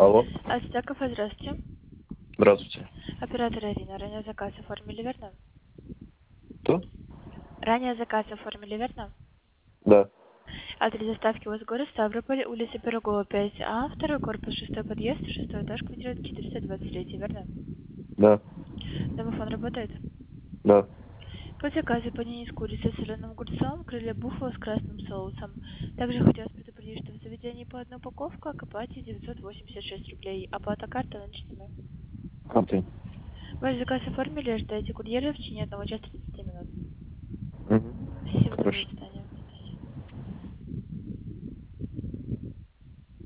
Алло, Астаков, здравствуйте. здравствуйте. Оператор Арина. Ранее заказ оформили, верно? Кто? Ранее заказ оформили, верно? Да, Адрес доставки у вас город Ставрополь, улица Пирогова, 5А, второй корпус, шестой подъезд, шестой этаж, квартира 423, верно? да, Домофон работает? да. По заказу панини с курицей с соленым огурцом, крылья буффало с красным соусом. Также хотелось предупредить, что в заведении по одной упаковке, к оплате 986 рублей. Оплата карта наличными. Окей. Ваш заказ оформили, ждайте курьера в течение 1 часа 30 минут. Угу. Спасибо, Хорошо. доброго